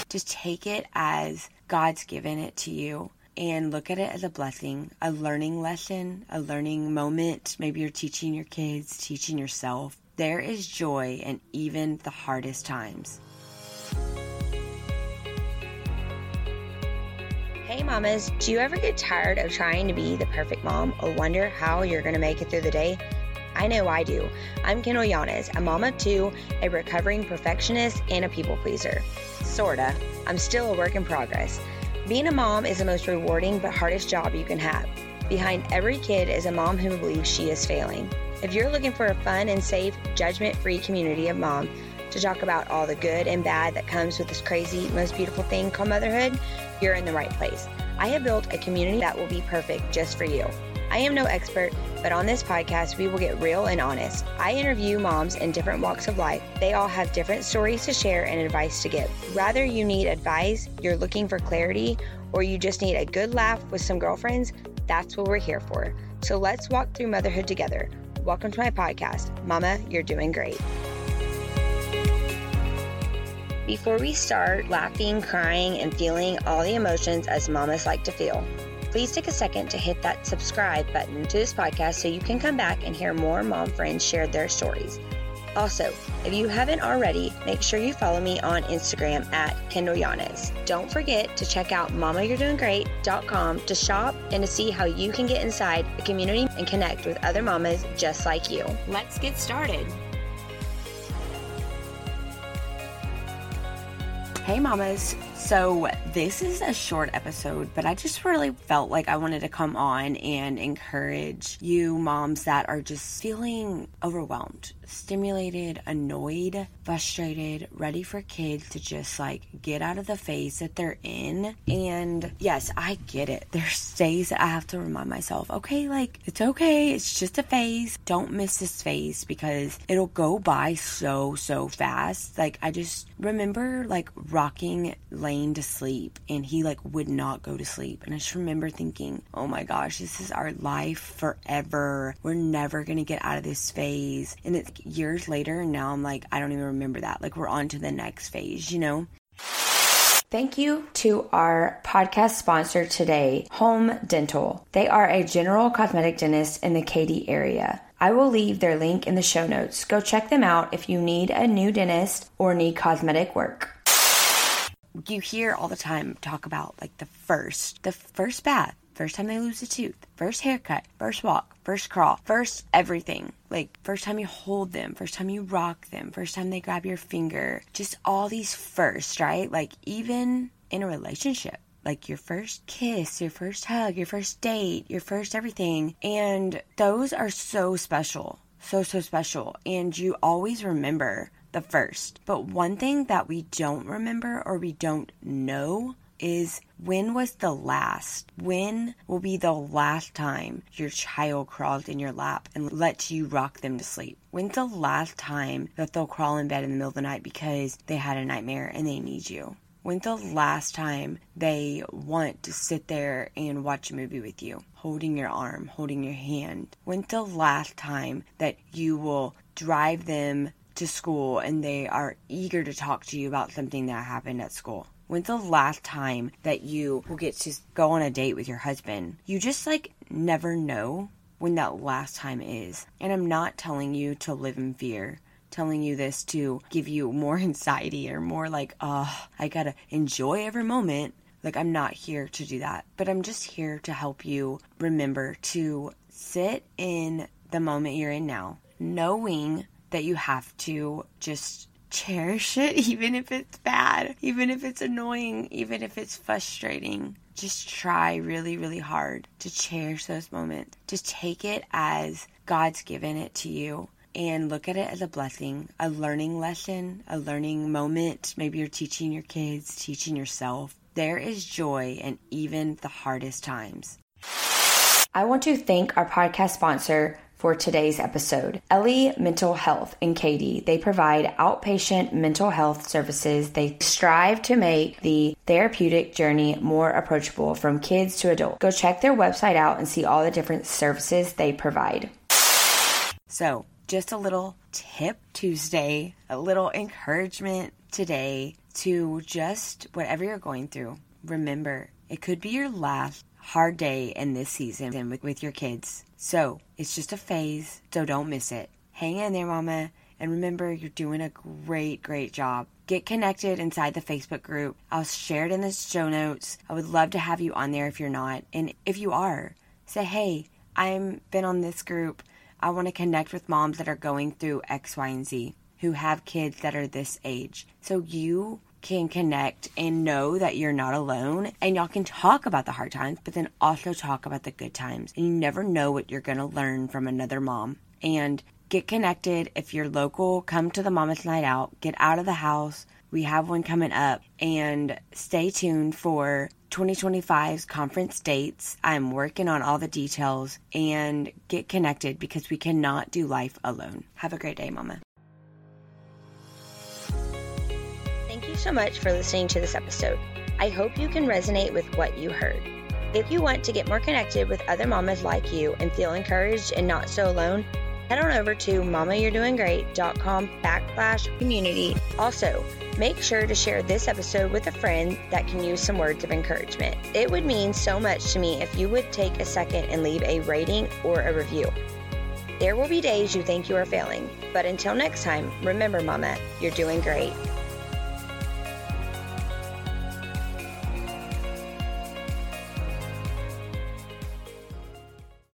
Just take it as God's given it to you and look at it as a blessing, a learning lesson, a learning moment. Maybe you're teaching your kids, teaching yourself. There is joy in even the hardest times. Hey mamas, do you ever get tired of trying to be the perfect mom or wonder how you're going to make it through the day? I know I do. I'm Kendall Yanez, a mom of two, a recovering perfectionist, and a people pleaser. Sorta. I'm still a work in progress. Being a mom is the most rewarding but hardest job you can have. Behind every kid is a mom who believes she is failing. If you're looking for a fun and safe, judgment-free community of moms to talk about all the good and bad that comes with this crazy, most beautiful thing called motherhood, you're in the right place. I have built a community that will be perfect just for you. I am no expert, but on this podcast, we will get real and honest. I interview moms in different walks of life. They all have different stories to share and advice to give. Whether you need advice, you're looking for clarity, or you just need a good laugh with some girlfriends, that's what we're here for. So let's walk through motherhood together. Welcome to my podcast. Mama, you're doing great. Before we start laughing, crying, and feeling all the emotions as mamas like to feel, please take a second to hit that subscribe button to this podcast so you can come back and hear more mom friends share their stories. Also, if you haven't already, make sure you follow me on Instagram at Kendall Yanez. Don't forget to check out MamaYou'reDoingGreat.com to shop and to see how you can get inside the community and connect with other mamas just like you. Let's get started. Hey mamas, so this is a short episode, but I just really felt like I wanted to come on and encourage you moms that are just feeling overwhelmed, stimulated, annoyed, frustrated, ready for kids to just like get out of the phase that they're in. And yes, I get it. There's days that I have to remind myself, okay, like it's okay. It's just a phase. Don't miss this phase because it'll go by so fast. Like I just remember like rocking Lane to sleep and he like would not go to sleep. And I just remember thinking, oh my gosh, this is our life forever. We're never going to get out of this phase. And it's years later and now I'm like, I don't even remember that. Like we're on to the next phase, you know? Thank you to our podcast sponsor today, Home Dental. They are a general cosmetic dentist in the Katy area. I will leave their link in the show notes. Go check them out if you need a new dentist or need cosmetic work. You hear all the time talk about like the first bath, first time they lose a tooth, first haircut, first walk, first crawl, first everything. Like first time you hold them, first time you rock them, first time they grab your finger. Just all these firsts, right? Like even in a relationship, like your first kiss, your first hug, your first date, your first everything. And those are so special, so special. And you always remember the first. But one thing that we don't remember or we don't know is when was the last? When will be the last time your child crawled in your lap and let you rock them to sleep? When's the last time that they'll crawl in bed in the middle of the night because they had a nightmare and they need you? When's the last time they want to sit there and watch a movie with you, holding your arm, holding your hand? When's the last time that you will drive them to school and they are eager to talk to you about something that happened at school? When's the last time that you will get to go on a date with your husband? You just like never know when that last time is. And I'm not telling you to live in fear, telling you this to give you more anxiety or more like, I gotta enjoy every moment. Like I'm not here to do that, but I'm just here to help you remember to sit in the moment you're in now, knowing that you have to just cherish it, even if it's bad, even if it's annoying, even if it's frustrating. Just try really hard to cherish those moments. Just take it as God's given it to you and look at it as a blessing, a learning lesson, a learning moment. Maybe you're teaching your kids, teaching yourself. There is joy in even the hardest times. I want to thank our podcast sponsor for today's episode, Ellie Mental Health in Katy. They provide outpatient mental health services. They strive to make the therapeutic journey more approachable from kids to adults. Go check their website out and see all the different services they provide. So, just a little tip Tuesday, a little encouragement today. to just whatever you're going through. Remember, it could be your last hard day in this season with your kids. So it's just a phase, so don't miss it. Hang in there, mama. And remember, you're doing a great job. Get connected inside the Facebook group. I'll share it in the show notes. I would love to have you on there if you're not. And if you are, say, hey, I've been on this group. I want to connect with moms that are going through X, Y, and Z, who have kids that are this age. So you can connect and know that you're not alone, and y'all can talk about the hard times, but then also talk about the good times. And you never know what you're going to learn from another mom. And get connected. If you're local, come to the Mama's Night Out. Get out of the house. We have one coming up. And stay tuned for 2025's conference dates. I'm working on all the details. And get connected because we cannot do life alone. Have a great day, Mama. Thank you so much for listening to this episode. I hope you can resonate with what you heard. If you want to get more connected with other mamas like you and feel encouraged and not so alone, head on over to mamayourdoinggreat.com/community. Also, make sure to share this episode with a friend that can use some words of encouragement. It would mean so much to me if you would take a second and leave a rating or a review. There will be days you think you are failing, but until next time, remember, Mama, you're doing great.